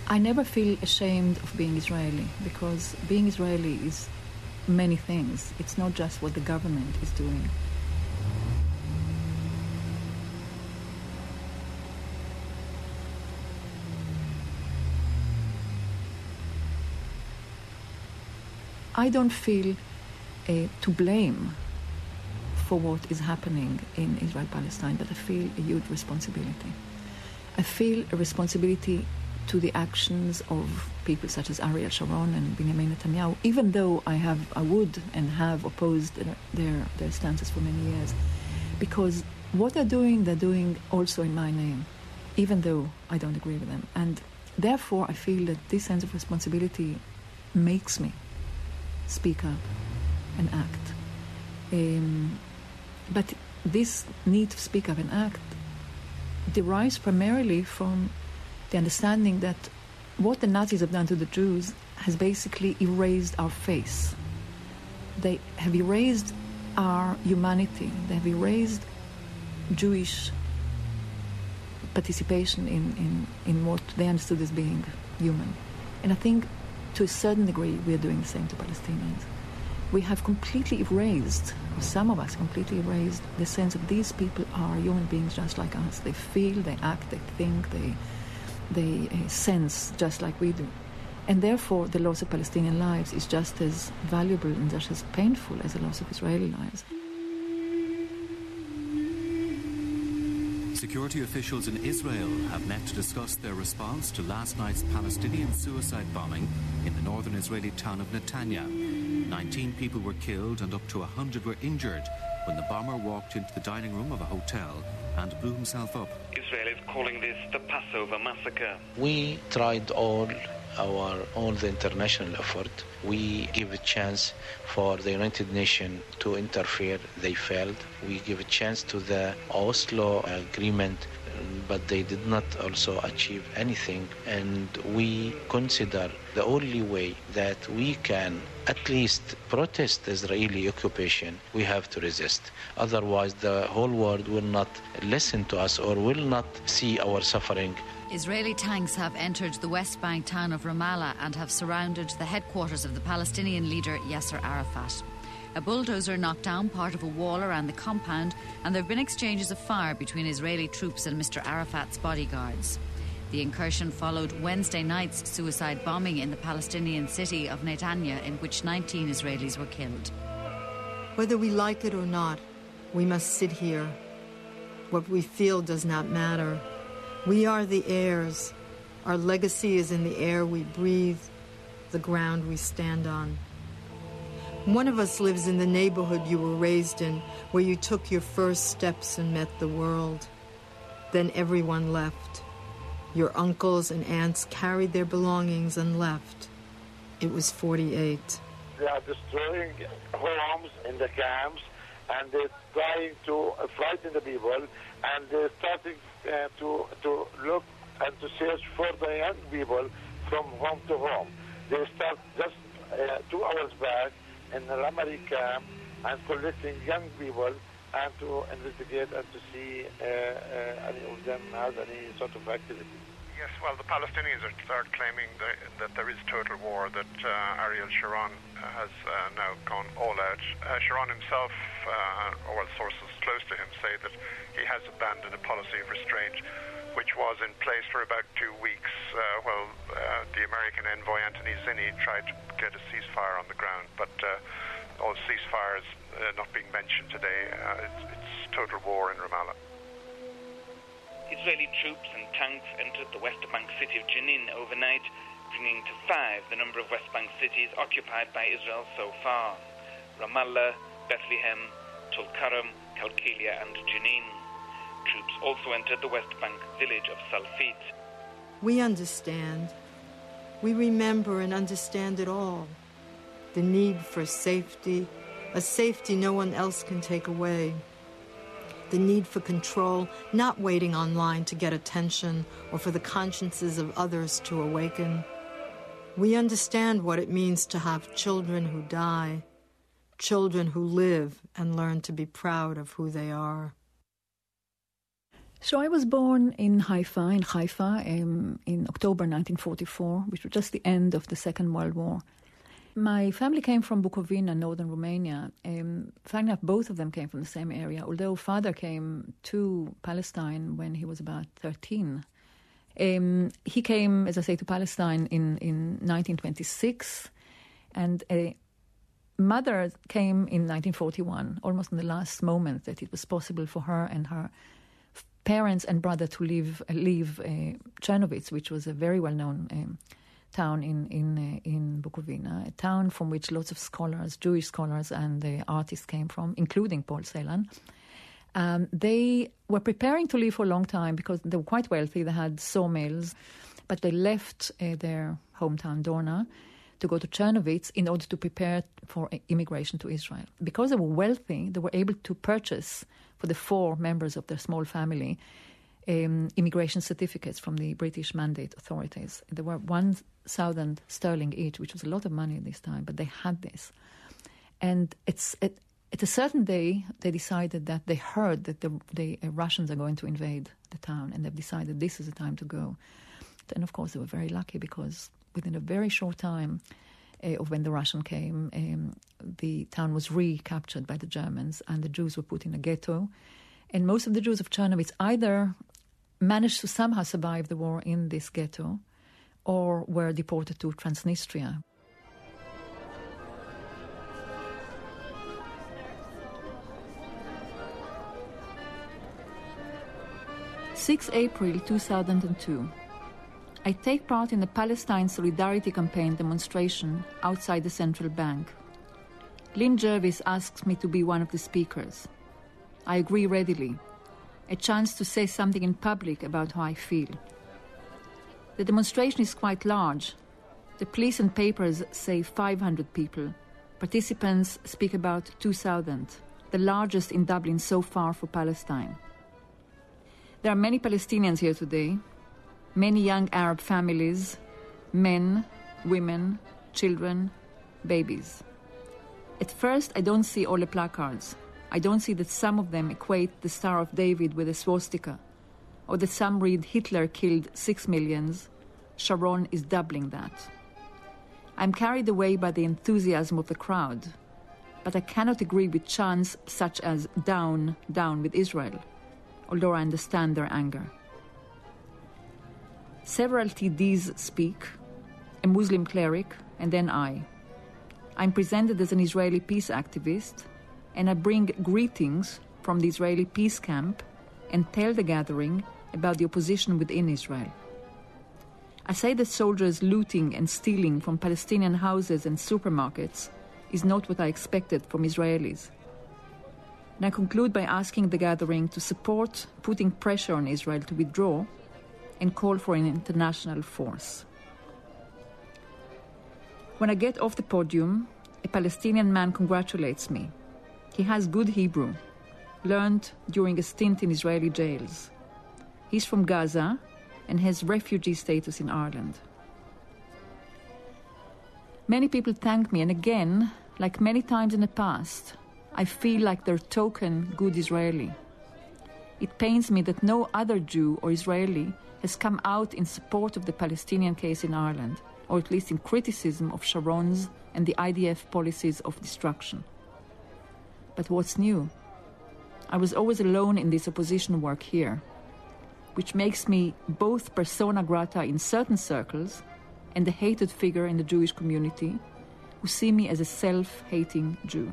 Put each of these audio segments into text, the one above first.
I never feel ashamed of being Israeli, because being Israeli is many things. It's not just what the government is doing. I don't feel to blame for what is happening in Israel-Palestine, but I feel a huge responsibility. I feel a responsibility to the actions of people such as Ariel Sharon and Benjamin Netanyahu, even though I would and have opposed their stances for many years. Because what they're doing also in my name, even though I don't agree with them. And therefore, I feel that this sense of responsibility makes me speak up and act. But this need to speak up and act derives primarily from the understanding that what the Nazis have done to the Jews has basically erased our face. They have erased our humanity. They have erased Jewish participation in what they understood as being human. And I think to a certain degree we are doing the same to Palestinians. We have completely erased, some of us completely erased, the sense that these people are human beings just like us. They feel, they act, they think, they sense just like we do. And therefore the loss of Palestinian lives is just as valuable and just as painful as the loss of Israeli lives. Security officials in Israel have met to discuss their response to last night's Palestinian suicide bombing in the northern Israeli town of Netanya. 19 people were killed and up to 100 were injured when the bomber walked into the dining room of a hotel and blew himself up. Israel is calling this the Passover massacre. We tried all the international effort. We give a chance for the United Nations to interfere. They failed. We give a chance to the Oslo agreement, but they did not also achieve anything. And we consider the only way that we can at least protest Israeli occupation, we have to resist. Otherwise, the whole world will not listen to us or will not see our suffering. Israeli tanks have entered the West Bank town of Ramallah and have surrounded the headquarters of the Palestinian leader Yasser Arafat. A bulldozer knocked down part of a wall around the compound, and there have been exchanges of fire between Israeli troops and Mr. Arafat's bodyguards. The incursion followed Wednesday night's suicide bombing in the Palestinian city of Netanya, in which 19 Israelis were killed. Whether we like it or not, we must sit here. What we feel does not matter. We are the heirs. Our legacy is in the air we breathe, the ground we stand on. One of us lives in the neighborhood you were raised in, where you took your first steps and met the world. Then everyone left. Your uncles and aunts carried their belongings and left. It was 48. They are destroying homes in the camps, and they're trying to frighten the people, and they're starting to look and to search for the young people from home to home. They start just 2 hours back in the Ramadi camp and collecting young people and to investigate and to see any of them has any sort of activity. Yes, well, the Palestinians are claiming that there is total war, that Ariel Sharon has now gone all out. Sharon himself, or sources close to him, say that he has abandoned a policy of restraint, which was in place for about 2 weeks while the American envoy Anthony Zinni tried to get a ceasefire on the ground. But all ceasefires not being mentioned today. It's total war in Ramallah. Israeli troops and tanks entered the West Bank city of Jenin overnight, bringing to 5 the number of West Bank cities occupied by Israel so far: Ramallah, Bethlehem, Tulkarem, Kalkilia and Jenin. Troops also entered the West Bank village of Salfit. We understand. We remember and understand it all. The need for safety, a safety no one else can take away. The need for control, not waiting online to get attention or for the consciences of others to awaken. We understand what it means to have children who die, children who live and learn to be proud of who they are. So I was born in Haifa, in October 1944, which was just the end of the Second World War. My family came from Bukovina, northern Romania. Funny enough, both of them came from the same area, although father came to Palestine when he was about 13. He came, as I say, to Palestine in 1926, and mother came in 1941, almost in the last moment that it was possible for her and her parents and brother to leave Chernovitz, which was a very well-known town in Bukovina, a town from which lots of scholars, Jewish scholars and artists came from, including Paul Celan. They were preparing to leave for a long time because they were quite wealthy. They had sawmills, but they left their hometown, Dorna, to go to Chernovitz in order to prepare for immigration to Israel. Because they were wealthy, they were able to purchase for the 4 members of their small family immigration certificates from the British Mandate authorities. There were 1,000 sterling each, which was a lot of money at this time, but they had this. And at a certain day, they decided that they heard that the Russians are going to invade the town, and they've decided this is the time to go. And of course, they were very lucky because within a very short time of when the Russian came, the town was recaptured by the Germans, and the Jews were put in a ghetto. And most of the Jews of Chernovitz either managed to somehow survive the war in this ghetto or were deported to Transnistria. 6 April 2002. I take part in the Palestine Solidarity Campaign demonstration outside the Central Bank. Lynn Jervis asks me to be one of the speakers. I agree readily. A chance to say something in public about how I feel. The demonstration is quite large. The police and papers say 500 people. Participants speak about 2,000, the largest in Dublin so far for Palestine. There are many Palestinians here today, many young Arab families, men, women, children, babies. At first, I don't see all the placards. I don't see that some of them equate the Star of David with a swastika, or that some read Hitler killed 6 million, Sharon is doubling that. I'm carried away by the enthusiasm of the crowd, but I cannot agree with chants such as down, down with Israel, although I understand their anger. Several TDs speak, a Muslim cleric, and then I. I'm presented as an Israeli peace activist, and I bring greetings from the Israeli peace camp and tell the gathering about the opposition within Israel. I say that soldiers looting and stealing from Palestinian houses and supermarkets is not what I expected from Israelis. And I conclude by asking the gathering to support putting pressure on Israel to withdraw and call for an international force. When I get off the podium, a Palestinian man congratulates me. He has good Hebrew, learned during a stint in Israeli jails. He's from Gaza and has refugee status in Ireland. Many people thank me, and again, like many times in the past, I feel like their token good Israeli. It pains me that no other Jew or Israeli has come out in support of the Palestinian case in Ireland, or at least in criticism of Sharon's and the IDF policies of destruction. But what's new? I was always alone in this opposition work here, which makes me both persona grata in certain circles and a hated figure in the Jewish community who see me as a self-hating Jew.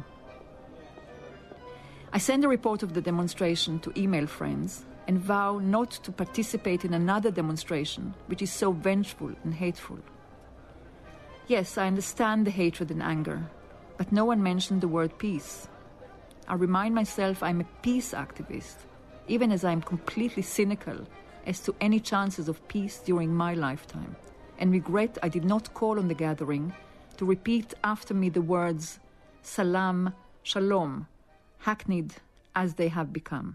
I send a report of the demonstration to email friends and vow not to participate in another demonstration which is so vengeful and hateful. Yes, I understand the hatred and anger, but no one mentioned the word peace. I remind myself I'm a peace activist, even as I'm completely cynical as to any chances of peace during my lifetime, and regret I did not call on the gathering to repeat after me the words salam, shalom, hackneyed as they have become.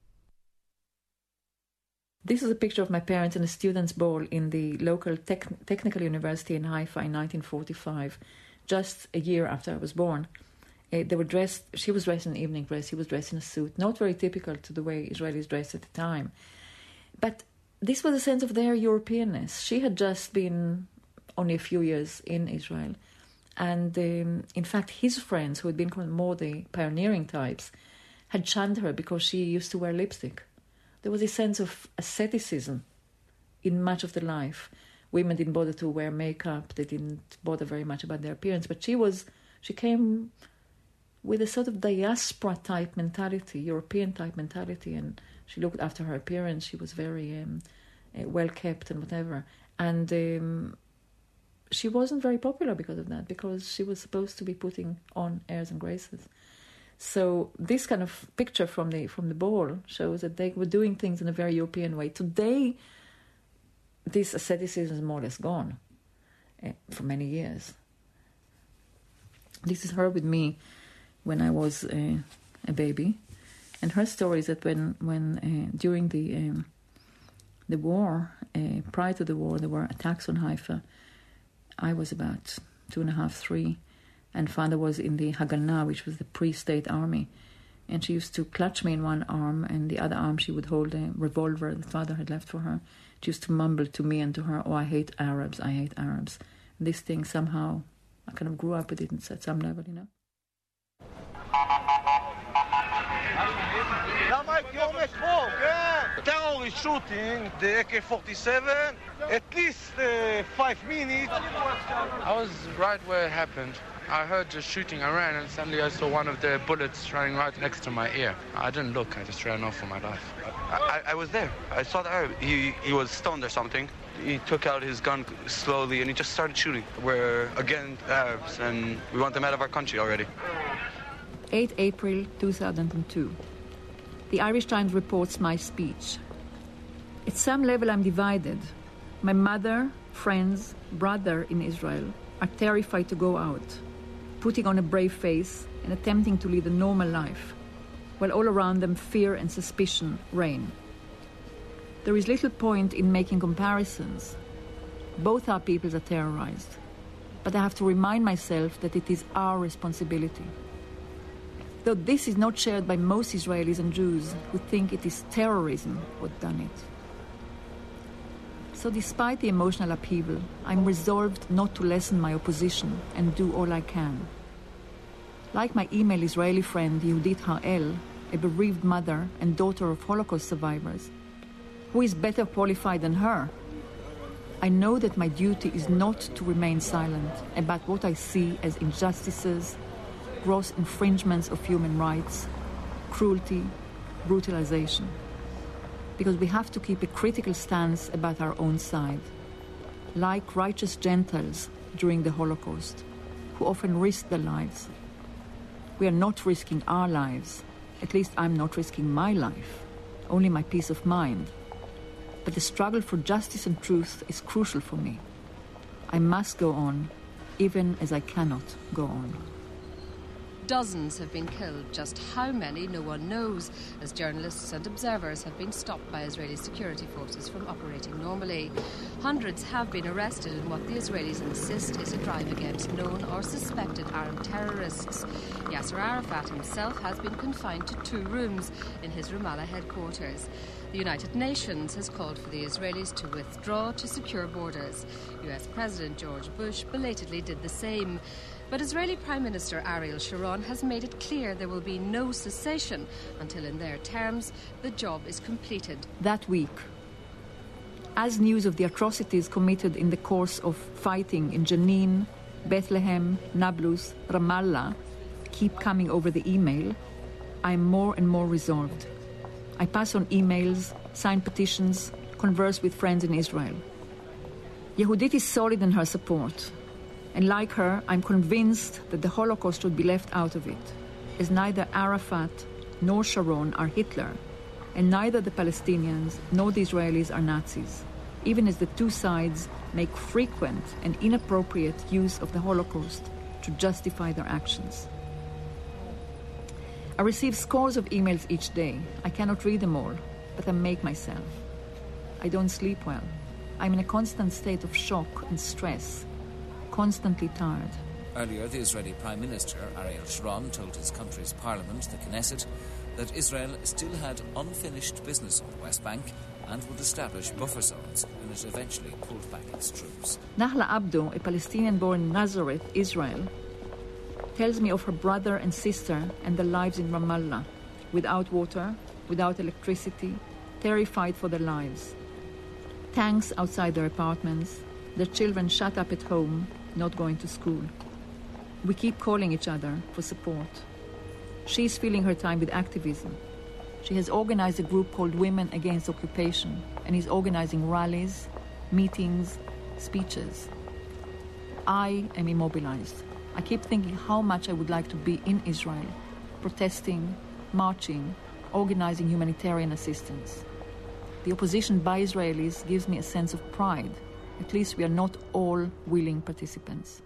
This is a picture of my parents in a students' ball in the local technical university in Haifa in 1945, just a year after I was born. They were dressed, she was dressed in an evening dress, he was dressed in a suit, not very typical to the way Israelis dressed at the time. But this was a sense of their Europeanness. She had just been only a few years in Israel. And in fact, his friends, who had been more the pioneering types, had shunned her because she used to wear lipstick. There was a sense of asceticism in much of the life. Women didn't bother to wear makeup. They didn't bother very much about their appearance. But she came with a sort of diaspora-type mentality, European-type mentality, and she looked after her appearance. She was very well-kept and whatever. And she wasn't very popular because of that, because she was supposed to be putting on airs and graces. So this kind of picture from the ball shows that they were doing things in a very European way. Today, this asceticism is more or less gone for many years. This is her with me when I was a baby, and her story is that when during the war, prior to the war, there were attacks on Haifa. I was about 2.5, 3. And father was in the Haganah, which was the pre-state army. And she used to clutch me in one arm, and the other arm she would hold a revolver that father had left for her. She used to mumble to me and to her, "Oh, I hate Arabs, I hate Arabs." And this thing somehow, I kind of grew up with it at some level, you know. Terror is shooting the AK-47 at least 5 minutes. I was right where it happened. I heard the shooting, I ran, and suddenly I saw one of the bullets running right next to my ear. I didn't look, I just ran off for my life. I was there. I saw the Arab. He was stoned or something. He took out his gun slowly and he just started shooting. We're against Arabs and we want them out of our country already. 8 April 2002. The Irish Times reports my speech. At some level I'm divided. My mother, friends, brother in Israel are terrified to go out, putting on a brave face and attempting to lead a normal life, while all around them fear and suspicion reign. There is little point in making comparisons. Both our peoples are terrorized, but I have to remind myself that it is our responsibility. Though this is not shared by most Israelis and Jews who think it is terrorism what done it. So despite the emotional upheaval, I'm resolved not to lessen my opposition and do all I can. Like my email Israeli friend Yehudit Harel, a bereaved mother and daughter of Holocaust survivors, who is better qualified than her? I know that my duty is not to remain silent about what I see as injustices, gross infringements of human rights, cruelty, brutalization. Because we have to keep a critical stance about our own side, like righteous Gentiles during the Holocaust, who often risked their lives. We are not risking our lives, at least I'm not risking my life, only my peace of mind. But the struggle for justice and truth is crucial for me. I must go on, even as I cannot go on. Dozens have been killed. Just how many, no one knows, as journalists and observers have been stopped by Israeli security forces from operating normally. Hundreds have been arrested in what the Israelis insist is a drive against known or suspected armed terrorists. Yasser Arafat himself has been confined to 2 rooms in his Ramallah headquarters. The United Nations has called for the Israelis to withdraw to secure borders. US President George Bush belatedly did the same. But Israeli Prime Minister Ariel Sharon has made it clear there will be no cessation until, in their terms, the job is completed. That week, as news of the atrocities committed in the course of fighting in Jenin, Bethlehem, Nablus, Ramallah keep coming over the email, I am more and more resolved. I pass on emails, sign petitions, converse with friends in Israel. Yehudit is solid in her support. And like her, I'm convinced that the Holocaust should be left out of it, as neither Arafat nor Sharon are Hitler, and neither the Palestinians nor the Israelis are Nazis, even as the two sides make frequent and inappropriate use of the Holocaust to justify their actions. I receive scores of emails each day. I cannot read them all, but I make myself. I don't sleep well. I'm in a constant state of shock and stress, constantly tired. Earlier, the Israeli Prime Minister, Ariel Sharon, told his country's parliament, the Knesset, that Israel still had unfinished business on the West Bank and would establish buffer zones when it eventually pulled back its troops. Nahla Abdo, a Palestinian born in Nazareth, Israel, tells me of her brother and sister and their lives in Ramallah, without water, without electricity, terrified for their lives. Tanks outside their apartments, their children shut up at home, not going to school. We keep calling each other for support. She's filling her time with activism. She has organized a group called Women Against Occupation and is organizing rallies, meetings, speeches. I am immobilized. I keep thinking how much I would like to be in Israel, protesting, marching, organizing humanitarian assistance. The opposition by Israelis gives me a sense of pride. At least we are not all willing participants.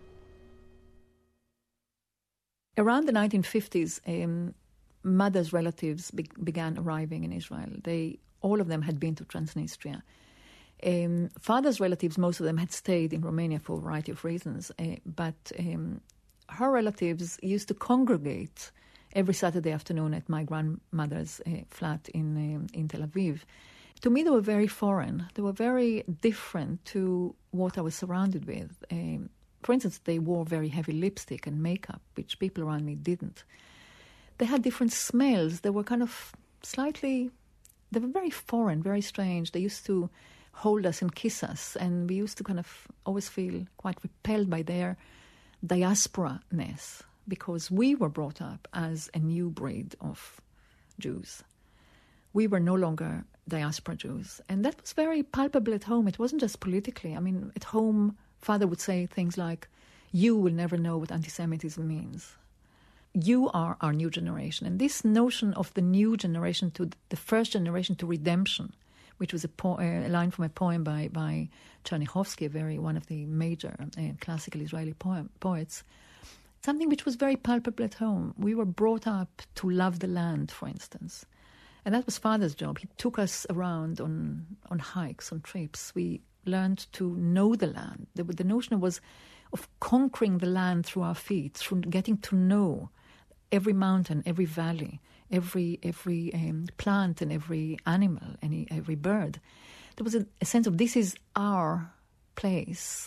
Around the 1950s, mothers' relatives began arriving in Israel. All of them had been to Transnistria. Father's relatives, most of them had stayed in Romania for a variety of reasons, but her relatives used to congregate every Saturday afternoon at my grandmother's flat in Tel Aviv. To me, they were very foreign. They were very different to what I was surrounded with. For instance, they wore very heavy lipstick and makeup, which people around me didn't. They had different smells. They were kind of they were very foreign, very strange. They used to hold us and kiss us, and we used to kind of always feel quite repelled by their diaspora-ness, because we were brought up as a new breed of Jews. We were no longer diaspora Jews. And that was very palpable at home. It wasn't just politically. I mean, at home, father would say things like, "You will never know what anti-Semitism means. You are our new generation." And this notion of the new generation to the first generation to redemption, which was a line from a poem by Chernyakhovsky, one of the major classical Israeli poets, something which was very palpable at home. We were brought up to love the land, for instance. And that was father's job. He took us around on hikes, on trips. We learned to know the land. The notion was of conquering the land through our feet, through getting to know every mountain, every valley, every plant and every animal, every bird. There was a sense of this is our place.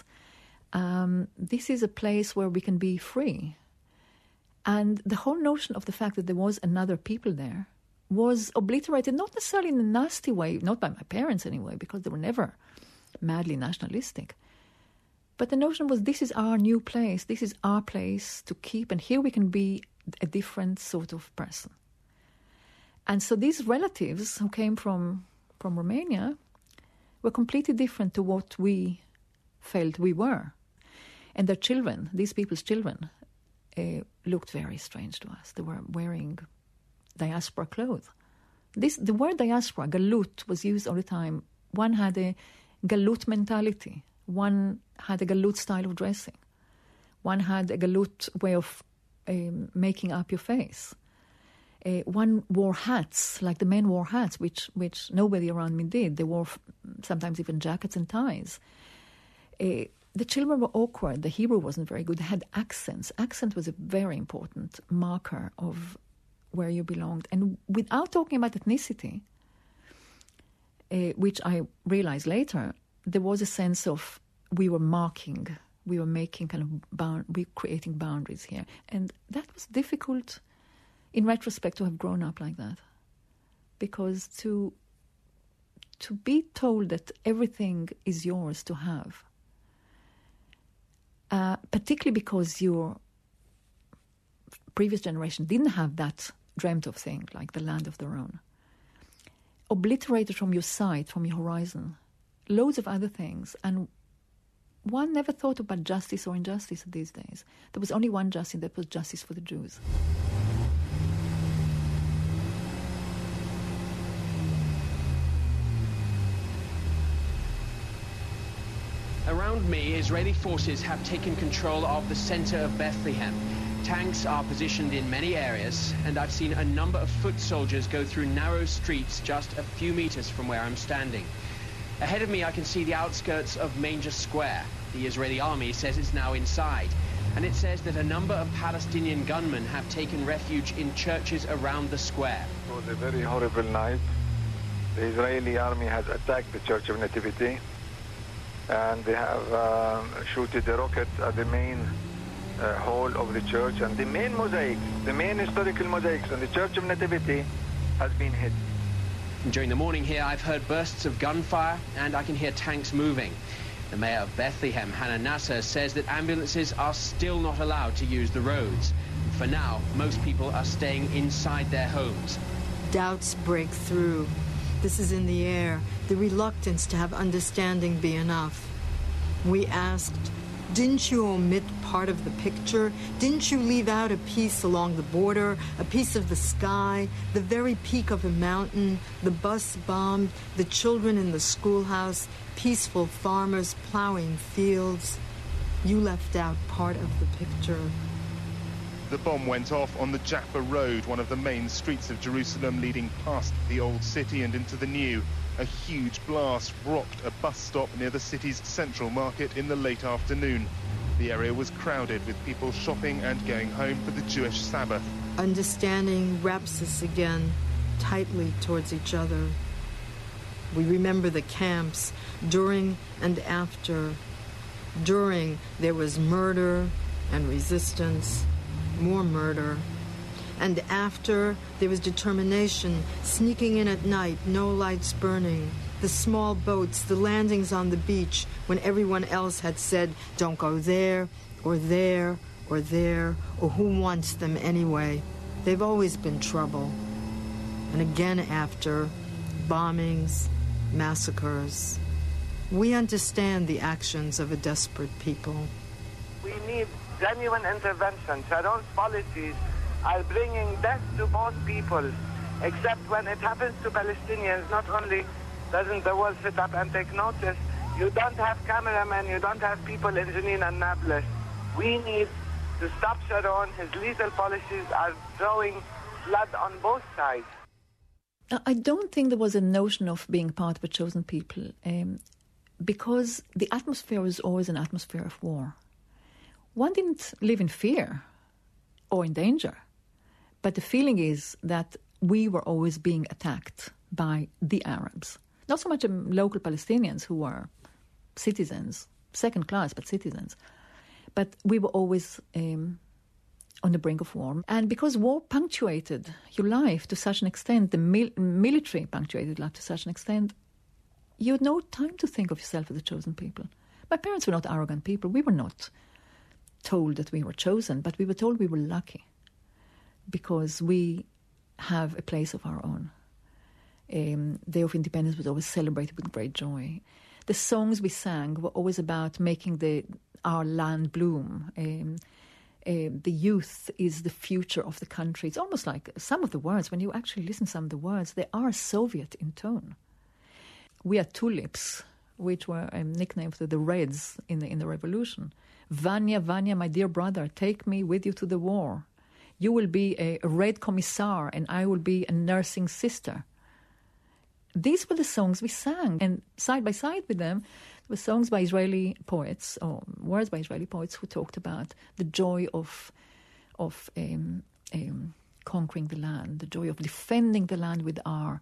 This is a place where we can be free. And the whole notion of the fact that there was another people there was obliterated, not necessarily in a nasty way, not by my parents anyway, because they were never madly nationalistic. But the notion was, this is our new place, this is our place to keep, and here we can be a different sort of person. And so these relatives who came from Romania were completely different to what we felt we were. And their children, these people's children, looked very strange to us. They were wearing diaspora clothes. The word diaspora, galut, was used all the time. One had a galut mentality. One had a galut style of dressing. One had a galut way of making up your face. One wore hats, like the men wore hats, which nobody around me did. They wore sometimes even jackets and ties. The children were awkward. The Hebrew wasn't very good. They had accents. Accent was a very important marker of where you belonged. And without talking about ethnicity, which I realized later, there was a sense of we were making kind of we're creating boundaries here. And that was difficult in retrospect to have grown up like that. Because to be told that everything is yours to have, particularly because your previous generation didn't have that dreamt of thing, like the land of their own, obliterated from your sight, from your horizon, loads of other things. And one never thought about justice or injustice these days. There was only one justice, that was justice for the Jews. Around me, Israeli forces have taken control of the center of Bethlehem. Tanks are positioned in many areas, and I've seen a number of foot soldiers go through narrow streets just a few meters from where I'm standing. Ahead of me, I can see the outskirts of Manger Square. The Israeli army says it's now inside. and it says that a number of Palestinian gunmen have taken refuge in churches around the square. It was a very horrible night. The Israeli army has attacked the Church of Nativity, and they have shooted a rocket at the main hall of the church, and the main mosaics, the main historical mosaics on the Church of Nativity has been hit. During the morning here, I've heard bursts of gunfire, and I can hear tanks moving. The mayor of Bethlehem, Hannah Nasser, says that ambulances are still not allowed to use the roads. For now, most people are staying inside their homes. Doubts break through. This is in the air, the reluctance to have understanding be enough. We asked, didn't you omit part of the picture? Didn't you leave out a piece along the border, a piece of the sky, the very peak of a mountain, the bus bombed, the children in the schoolhouse, peaceful farmers plowing fields? You left out part of the picture. The bomb went off on the Jaffa Road, one of the main streets of Jerusalem leading past the old city and into the new. A huge blast rocked a bus stop near the city's central market in the late afternoon. The area was crowded with people shopping and going home for the Jewish Sabbath. Understanding wraps us again tightly towards each other. We remember the camps during and after. During, there was murder and resistance, more murder. And after, there was determination, sneaking in at night, no lights burning. The small boats, the landings on the beach, when everyone else had said, don't go there, or there, or there, or who wants them anyway. They've always been trouble. And again after, bombings, massacres. We understand the actions of a desperate people. We need genuine intervention. Sharon's policies are bringing death to both people, except when it happens to Palestinians, not only doesn't the world sit up and take notice, you don't have cameramen, you don't have people in Jenin and Nablus. We need to stop Sharon. His lethal policies are throwing blood on both sides. I don't think there was a notion of being part of a chosen people, because the atmosphere was always an atmosphere of war. One didn't live in fear or in danger. But the feeling is that we were always being attacked by the Arabs. Not so much local Palestinians who were citizens, second class, but citizens. But we were always on the brink of war. And because war punctuated your life to such an extent, the military punctuated life to such an extent, you had no time to think of yourself as a chosen people. My parents were not arrogant people. We were not told that we were chosen, but we were told we were lucky, because we have a place of our own. Day of Independence was always celebrated with great joy. The songs we sang were always about making our land bloom. The youth is the future of the country. It's almost like some of the words, when you actually listen to some of the words, they are Soviet in tone. We are tulips, which were a nickname for the Reds in the revolution. Vanya, Vanya, my dear brother, take me with you to the war. You will be a Red Commissar and I will be a nursing sister. These were the songs we sang. And side by side with them were songs by Israeli poets, or words by Israeli poets, who talked about the joy of conquering the land, the joy of defending the land with our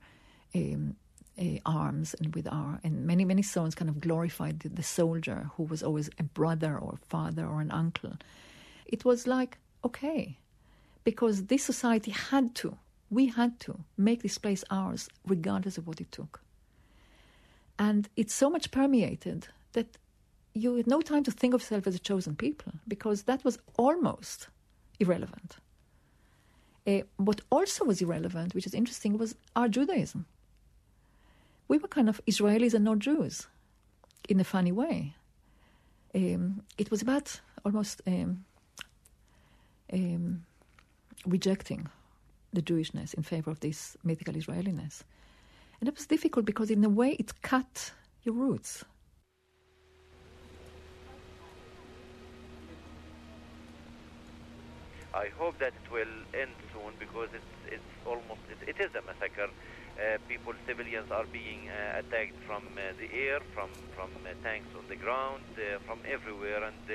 arms and many, many songs kind of glorified the soldier who was always a brother or father or an uncle. It was like, okay, because this society we had to make this place ours, regardless of what it took. And it's so much permeated that you had no time to think of yourself as a chosen people, because that was almost irrelevant. What also was irrelevant, which is interesting, was our Judaism. We were kind of Israelis and not Jews, in a funny way. It was about almost rejecting the Jewishness in favor of this mythical Israeliness. And it was difficult because in a way it cut your roots. I hope that it will end soon, because it is a massacre. Civilians are being attacked from the air, from tanks on the ground, from everywhere, and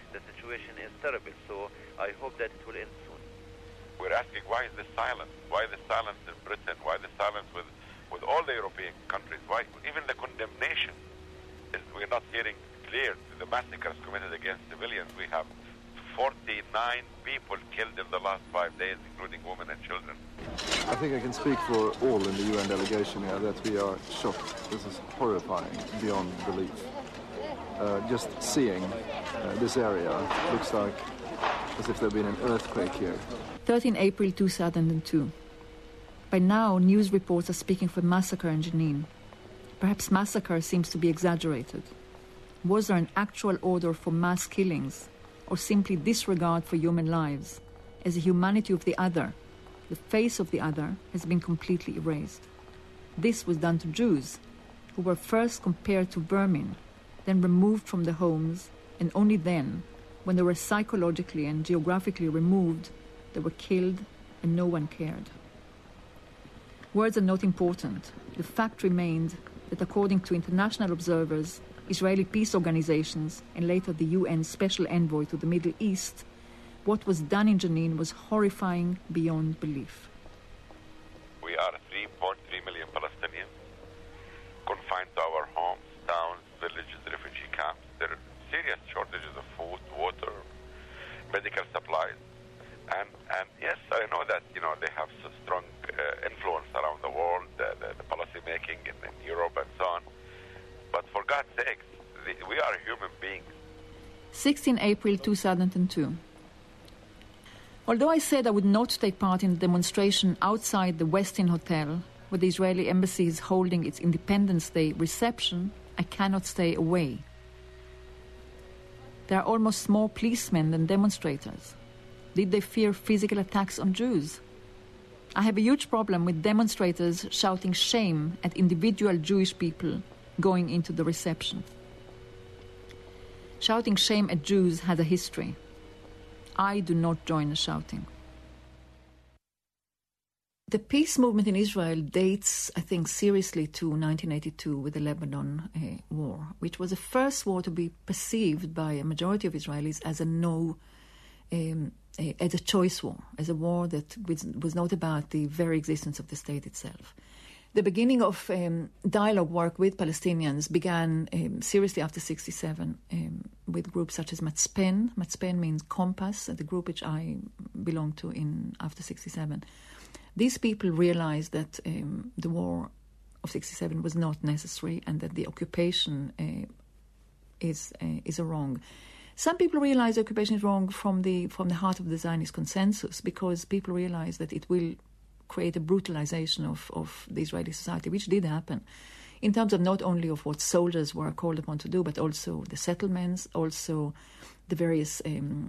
The situation is terrible, so I hope that it will end soon. We're asking, why is this silence? Why the silence in Britain? Why the silence with all the European countries? Why even the condemnation is we're not hearing clear to the massacres committed against civilians? We have 49 people killed in the last 5 days, including women and children. I think I can speak for all in the UN delegation here that we are shocked. This is horrifying beyond belief. Just seeing this area looks like as if there'd been an earthquake here. 13 April 2002. By now, news reports are speaking of a massacre in Jenin. Perhaps massacre seems to be exaggerated. Was there an actual order for mass killings, or simply disregard for human lives, as the humanity of the other, the face of the other, has been completely erased? This was done to Jews, who were first compared to vermin, then removed from their homes, and only then, when they were psychologically and geographically removed, they were killed and no one cared. Words are not important. The fact remained that according to international observers, Israeli peace organizations, and later the UN Special Envoy to the Middle East, what was done in Jenin was horrifying beyond belief. We are 3.3 million Palestinians confined to our homes, towns, villages, refugee camps. There are serious shortages of food, water, medical supplies. And yes, I know that, they have so strong influence around the world, the policy making in Europe and so on. But for God's sake, we are human beings. 16 April 2002. Although I said I would not take part in the demonstration outside the Westin Hotel, where the Israeli embassy is holding its Independence Day reception, I cannot stay away. There are almost more policemen than demonstrators. Did they fear physical attacks on Jews? I have a huge problem with demonstrators shouting shame at individual Jewish people going into the reception. Shouting shame at Jews has a history. I do not join the shouting. The peace movement in Israel dates, I think, seriously to 1982 with the Lebanon war, which was the first war to be perceived by a majority of Israelis as as a choice war, as a war that was not about the very existence of the state itself. The beginning of dialogue work with Palestinians began seriously after 1967 with groups such as Matzpen. Matzpen means compass, the group which I belonged to in after 1967. These people realized that the war of 1967 was not necessary and that the occupation is a wrong. Some people realize the occupation is wrong from the heart of the Zionist consensus, because people realize that it will create a brutalization of the Israeli society, which did happen, in terms of not only of what soldiers were called upon to do, but also the settlements, also the various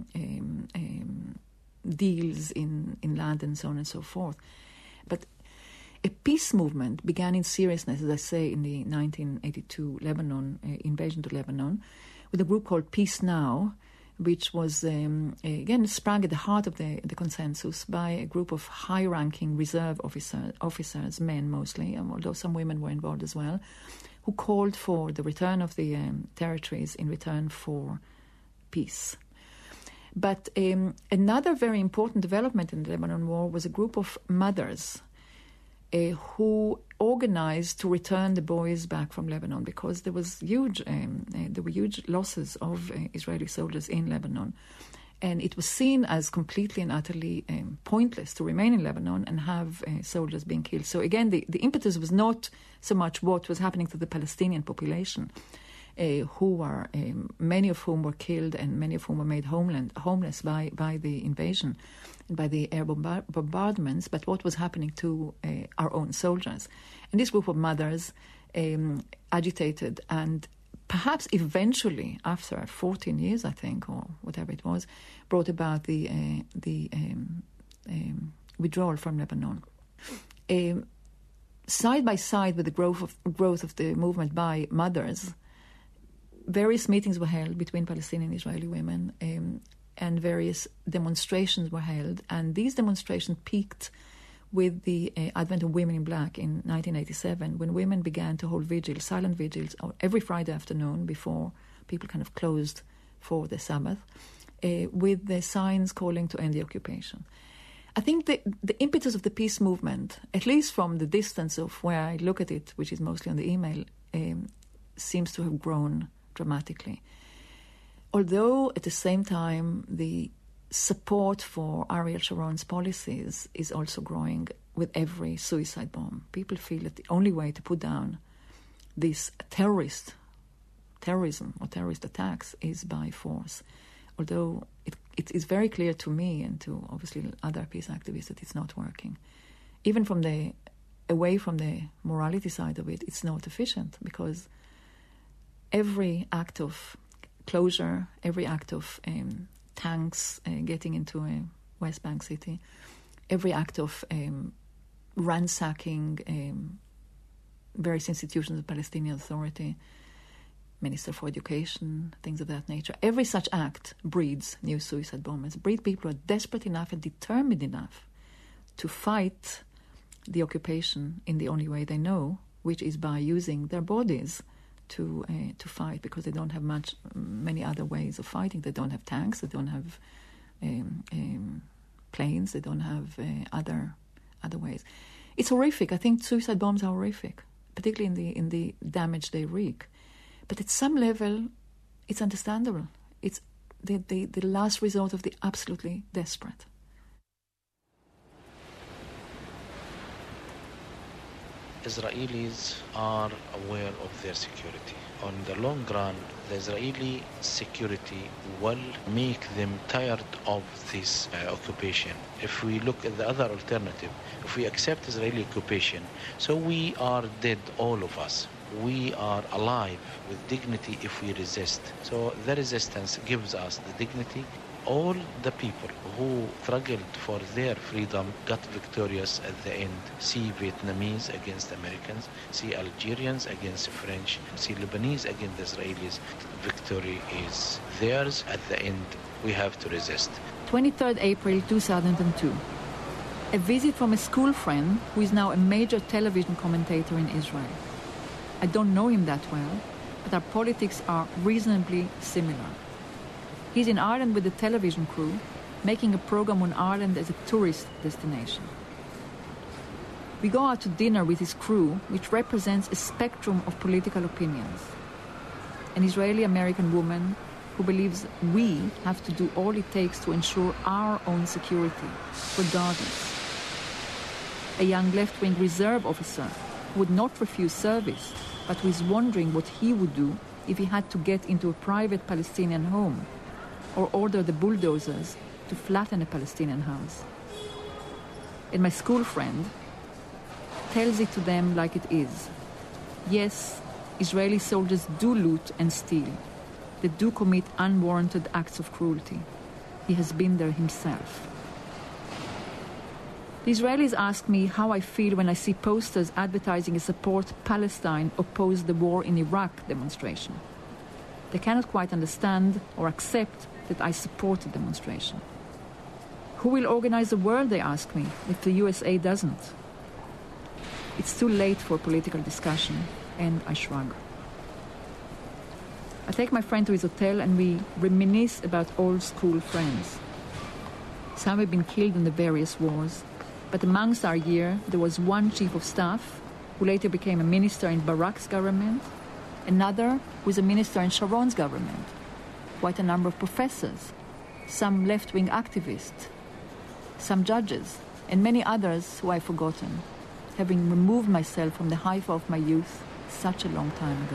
deals in land and so on and so forth. But a peace movement began in seriousness, as I say, in the 1982 Lebanon invasion to Lebanon, with a group called Peace Now, which was, again, sprang at the heart of the consensus by a group of high-ranking reserve officers, men mostly, although some women were involved as well, who called for the return of the territories in return for peace. But another very important development in the Lebanon War was a group of mothers who organized to return the boys back from Lebanon, because there were huge losses of Israeli soldiers in Lebanon, and it was seen as completely and utterly pointless to remain in Lebanon and have soldiers being killed. So again, the impetus was not so much what was happening to the Palestinian population, many of whom were killed and many of whom were made homeless by the invasion and by the air bombardments, but what was happening to our own soldiers. And this group of mothers agitated, and perhaps eventually, after 14 years, I think, or whatever it was, brought about the withdrawal from Lebanon. Side by side with the growth of the movement by mothers, various meetings were held between Palestinian and Israeli women, and various demonstrations were held. And these demonstrations peaked with the advent of Women in Black in 1987, when women began to hold vigils, silent vigils, every Friday afternoon before people kind of closed for the Sabbath, with the signs calling to end the occupation. I think the impetus of the peace movement, at least from the distance of where I look at it, which is mostly on the email, seems to have grown dramatically. Although at the same time the support for Ariel Sharon's policies is also growing with every suicide bomb. People feel that the only way to put down this terrorism or terrorist attacks is by force. Although it is very clear to me and to obviously other peace activists that it's not working. Even away from the morality side of it, it's not efficient, because every act of closure, every act of tanks getting into a West Bank city, every act of ransacking various institutions of the Palestinian Authority, Minister for Education, things of that nature, every such act breeds new suicide bombers, breeds people who are desperate enough and determined enough to fight the occupation in the only way they know, which is by using their bodies to fight, because they don't have many other ways of fighting. They don't have tanks, they don't have planes, they don't have other ways. It's horrific. I think suicide bombs are horrific, particularly in the damage they wreak. But at some level, it's understandable. It's the last resort of the absolutely desperate. Israelis are aware of their security. On the long run, the Israeli security will make them tired of this occupation. If we look at the other alternative, if we accept Israeli occupation, so we are dead, all of us. We are alive with dignity if we resist. So the resistance gives us the dignity. All the people who struggled for their freedom got victorious at the end. See Vietnamese against Americans, see Algerians against French, see Lebanese against Israelis. Victory is theirs at the end. We have to resist. 23rd April 2002. A visit from a school friend who is now a major television commentator in Israel. I don't know him that well, but our politics are reasonably similar. He's in Ireland with the television crew, making a program on Ireland as a tourist destination. We go out to dinner with his crew, which represents a spectrum of political opinions. An Israeli-American woman who believes we have to do all it takes to ensure our own security, regardless. A young left-wing reserve officer who would not refuse service, but who is wondering what he would do if he had to get into a private Palestinian home or order the bulldozers to flatten a Palestinian house. And my school friend tells it to them like it is. Yes, Israeli soldiers do loot and steal. They do commit unwarranted acts of cruelty. He has been there himself. The Israelis ask me how I feel when I see posters advertising a support Palestine oppose the war in Iraq demonstration. They cannot quite understand or accept that I support the demonstration. Who will organize the world, they ask me, if the USA doesn't? It's too late for political discussion, and I shrug. I take my friend to his hotel and we reminisce about old school friends. Some have been killed in the various wars, but amongst our year there was one chief of staff who later became a minister in Barak's government, another who was a minister in Sharon's government, quite a number of professors, some left-wing activists, some judges, and many others who I've forgotten, having removed myself from the Haifa of my youth such a long time ago.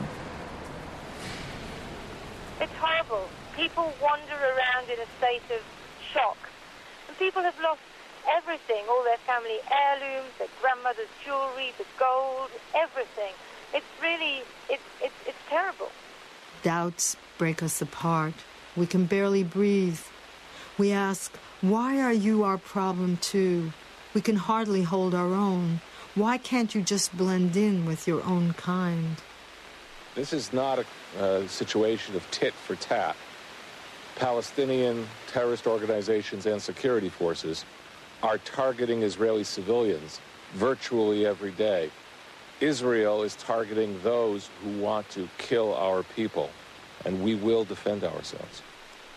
It's horrible. People wander around in a state of shock. And people have lost everything, all their family heirlooms, their grandmother's jewelry, the gold, everything. It's really, it's terrible. Doubts break us apart. We can barely breathe. We ask, why are you our problem too? We can hardly hold our own. Why can't you just blend in with your own kind? This is not a situation of tit for tat. Palestinian terrorist organizations and security forces are targeting Israeli civilians virtually every day. Israel is targeting those who want to kill our people, and we will defend ourselves.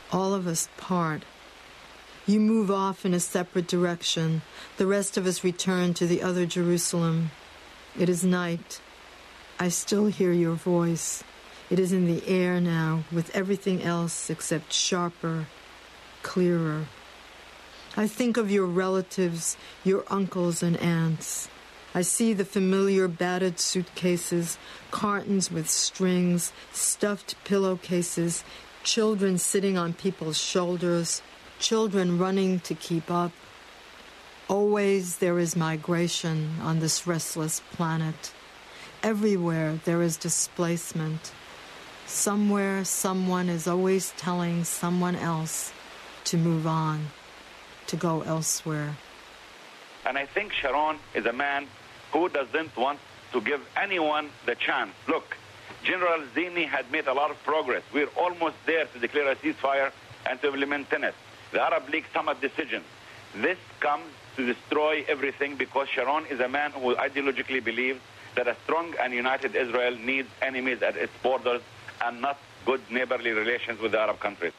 All of us part. You move off in a separate direction. The rest of us return to the other Jerusalem. It is night. I still hear your voice. It is in the air now, with everything else except sharper, clearer. I think of your relatives, your uncles and aunts. I see the familiar battered suitcases, cartons with strings, stuffed pillowcases, children sitting on people's shoulders, children running to keep up. Always there is migration on this restless planet. Everywhere there is displacement. Somewhere someone is always telling someone else to move on, to go elsewhere. And I think Sharon is a man who doesn't want to give anyone the chance. Look, General Zini had made a lot of progress. We're almost there to declare a ceasefire and to implement tenets. The Arab League summit decision. This comes to destroy everything because Sharon is a man who ideologically believes that a strong and united Israel needs enemies at its borders and not good neighborly relations with the Arab countries.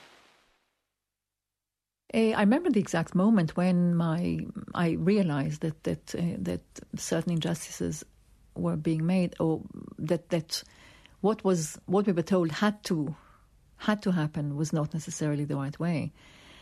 I remember the exact moment when I realized that certain injustices were being made, or that what we were told had to happen was not necessarily the right way.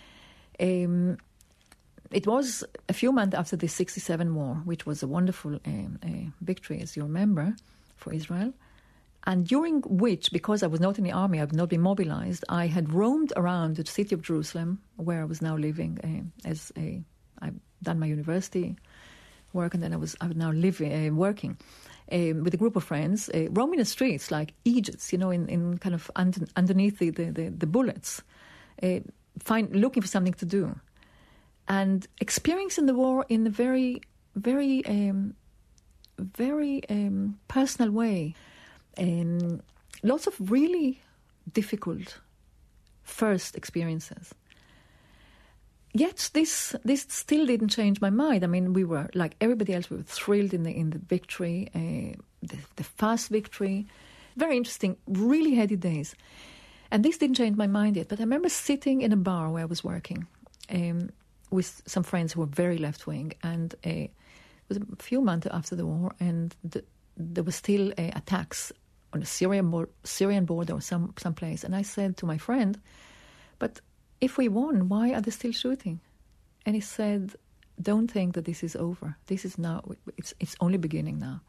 It was a few months after the 1967 war, which was a wonderful victory, as you remember, for Israel. And during which, because I was not in the army, I had not been mobilized, I had roamed around the city of Jerusalem, where I was now living I've done my university work, and then I was now living, working with a group of friends, roaming the streets like Egypts, in kind of underneath the bullets, looking for something to do, and experiencing the war in a very, very, very personal way. Lots of really difficult first experiences. Yet this still didn't change my mind. I mean, we were, like everybody else, we were thrilled in the victory, the fast victory. Very interesting, really heady days. And this didn't change my mind yet. But I remember sitting in a bar where I was working with some friends who were very left-wing. And it was a few months after the war, and there were still attacks on a Syrian border or some place. And I said to my friend, but if we won, why are they still shooting? And he said, don't think that this is over. This is now, it's only beginning now.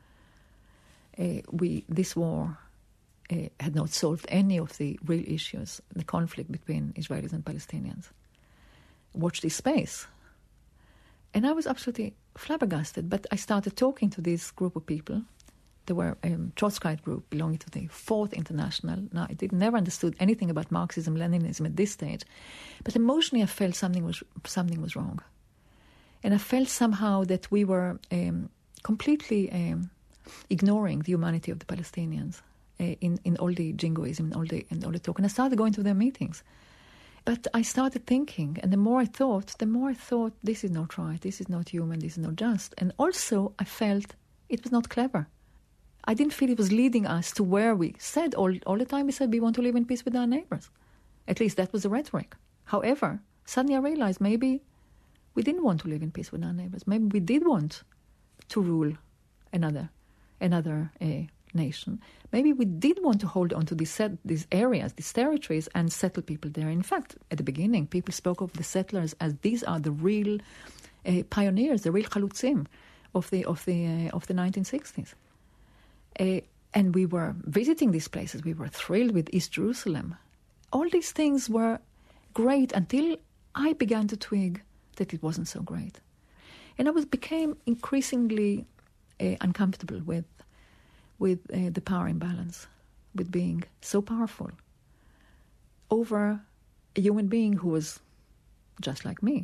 This war had not solved any of the real issues, the conflict between Israelis and Palestinians. Watch this space. And I was absolutely flabbergasted, but I started talking to this group of people. There were a Trotskyite group belonging to the Fourth International. Now, I never understood anything about Marxism, Leninism at this stage, but emotionally I felt something was wrong. And I felt somehow that we were completely ignoring the humanity of the Palestinians in all the jingoism, in all the talk. And I started going to their meetings. But I started thinking, and the more I thought, this is not right, this is not human, this is not just. And also I felt it was not clever. I didn't feel it was leading us to where we said all the time. We said we want to live in peace with our neighbors. At least that was the rhetoric. However, suddenly I realized maybe we didn't want to live in peace with our neighbors. Maybe we did want to rule another nation. Maybe we did want to hold on to these areas, these territories, and settle people there. In fact, at the beginning, people spoke of the settlers as these are the real pioneers, the real chalutzim of the 1960s. And we were visiting these places. We were thrilled with East Jerusalem. All these things were great until I began to twig that it wasn't so great. And I became increasingly uncomfortable with the power imbalance, with being so powerful over a human being who was just like me.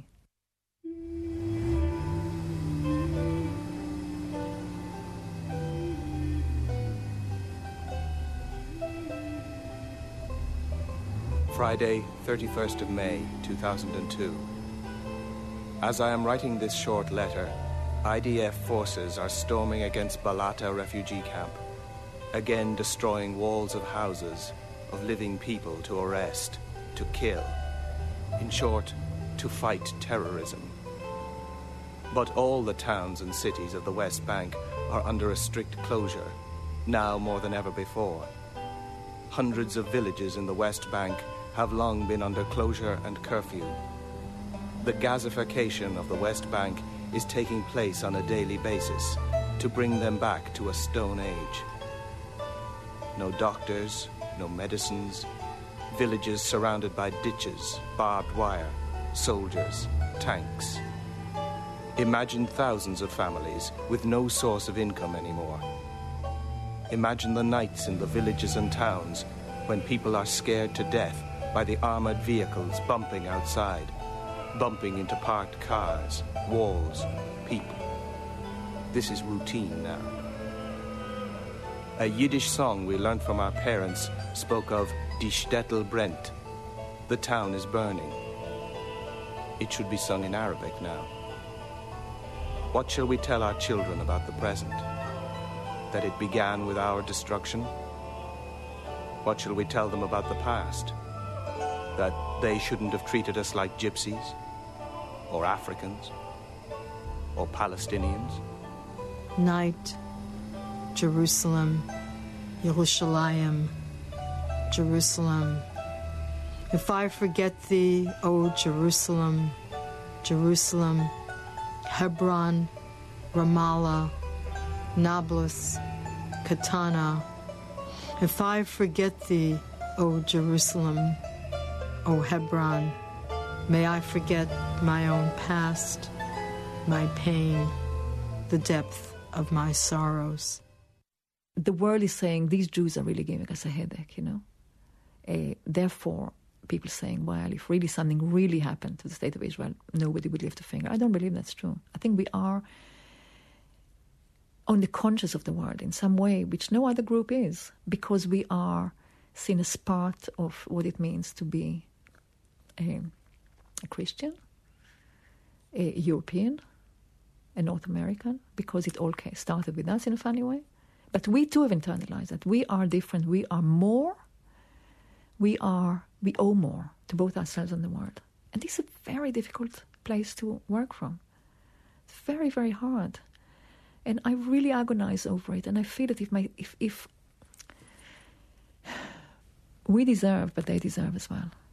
Friday, 31st of May, 2002. As I am writing this short letter, IDF forces are storming against Balata refugee camp, again destroying walls of houses, of living people to arrest, to kill, In short, to fight terrorism. But all the towns and cities of the West Bank are under a strict closure, now more than ever before. Hundreds of villages in the West Bank have long been under closure and curfew. The Gazification of the West Bank is taking place on a daily basis to bring them back to a stone age. No doctors, no medicines, villages surrounded by ditches, barbed wire, soldiers, tanks. Imagine thousands of families with no source of income anymore. Imagine the nights in the villages and towns when people are scared to death by the armored vehicles bumping outside, bumping into parked cars, walls, people. This is routine now. A Yiddish song we learned from our parents spoke of Die Städtel brennt. The town is burning. It should be sung in Arabic now. What shall we tell our children about the present? That it began with our destruction? What shall we tell them about the past? That they shouldn't have treated us like gypsies? Or Africans? Or Palestinians? Night, Jerusalem, Yerushalayim, Jerusalem. If I forget thee, O Jerusalem, Jerusalem, Hebron, Ramallah, Nablus, Katana. If I forget thee, O Jerusalem, O Hebron, may I forget my own past, my pain, the depth of my sorrows. The world is saying these Jews are really giving us a headache, Therefore, people saying, well, if really something really happened to the state of Israel, nobody would lift a finger. I don't believe that's true. I think we are on the conscience of the world in some way, which no other group is, because we are seen as part of what it means to be a Christian, a European, a North American, because it all started with us in a funny way. But we too have internalized that. We are different. We are more. We owe more to both ourselves and the world. And this is a very difficult place to work from. It's very, very hard. And I really agonize over it. And I feel that if we deserve, but they deserve as well.